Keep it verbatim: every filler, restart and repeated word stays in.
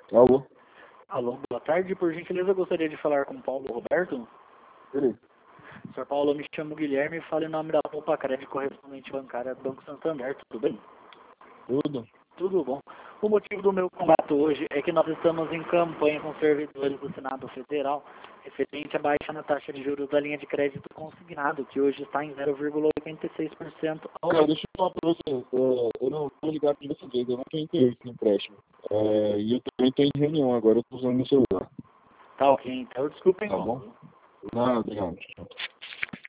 Alô? Alô, boa tarde. Por gentileza, eu gostaria de falar com o Paulo Roberto. Beleza. senhor Paulo, eu me chamo Guilherme e falo em nome da Poupa Crédito Correspondente Bancária do Banco Santander. Tudo bem? Tudo? Tudo bom. O motivo do meu contato hoje é que nós estamos em campanha com servidores do Senado Federal referente à baixa na taxa de juros da linha de crédito consignado, que hoje está em zero vírgula oitenta e seis por cento ao Cara, deixa eu falar pra você. É, eu não tô ligado de desse jeito, eu não tenho interesse no empréstimo. É, e eu também tô em reunião agora, eu tô usando meu celular. Tá ok, então desculpa, Tá irmão. bom? Não, obrigado.